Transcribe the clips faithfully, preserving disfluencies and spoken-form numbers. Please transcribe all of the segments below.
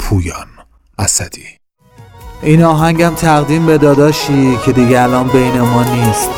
پویان اسدی. این آهنگم تقدیم به داداشی که دیگه الان بین ما نیست.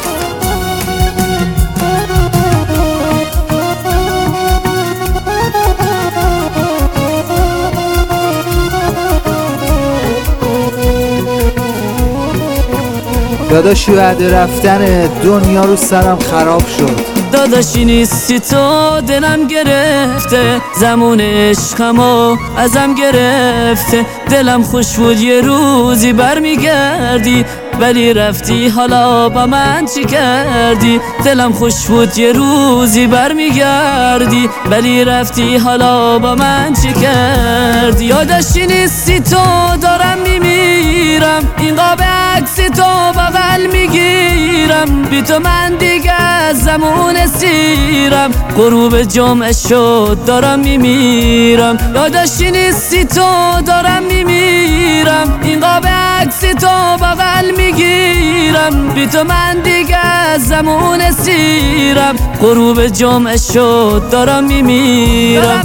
داداشی بعد رفتن دنیا رو سرم خراب شد. داداشی نیستی تو دلم گرفته، زمون عشقمو ازم گرفته. دلم خوش بود یه روزی برمیگردی، ولی رفتی حالا با من چی کردی؟ دلم خوش بود یه روزی برمیگردی، ولی رفتی حالا با من چی کردی؟ یادشی نیستی تو دارم میمیرم، این قاب عکس تو بغل میگیرم. بی تو من دیگه از زمون سیرم، غروب جمعه شد دارم میمیرم. یادشی نیستی تو دارم میمیرم، این قاب عکس تو بغل میگیرم. بی تو من دیگه از زمون سیرم، غروب جمعه شد دارم میمیرم.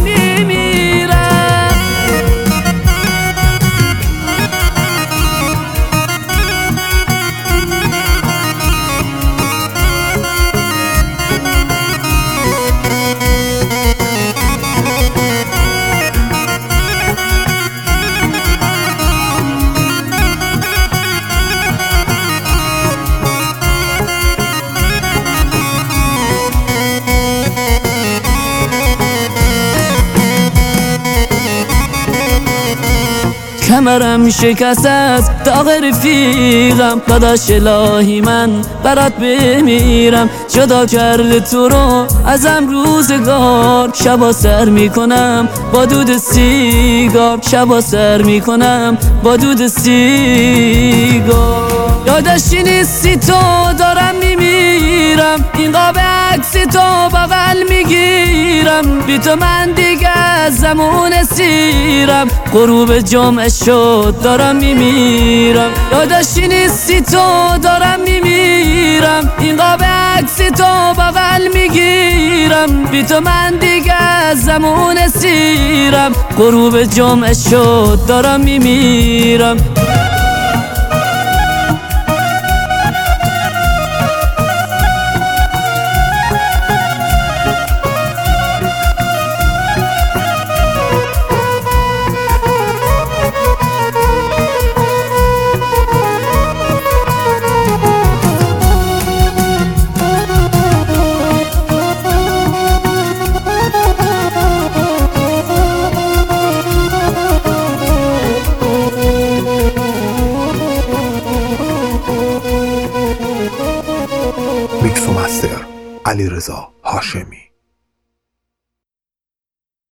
کمرم شکست از داغ رفیقم، داداش الهی من برات بمیرم. جدا کرده تو رو ازم روزگار، شبا سر میکنم با دود سیگار، شبا سر میکنم با دود سیگار. یادشی نیستی تو دارم میمیرم، این قاب عکس تو بغل میگیرم. بی تو من دیگه از زمون سیرم، غروب جمعه شد دارم میمیرم. یادشی نیستی تو دارم میمیرم، این قاب عکس تو بغل میگیرم. بی تو من دیگه از زمون سیرم، غروب جمعه شد دارم میمیرم. میکس و مستر علیرضا هاشمی.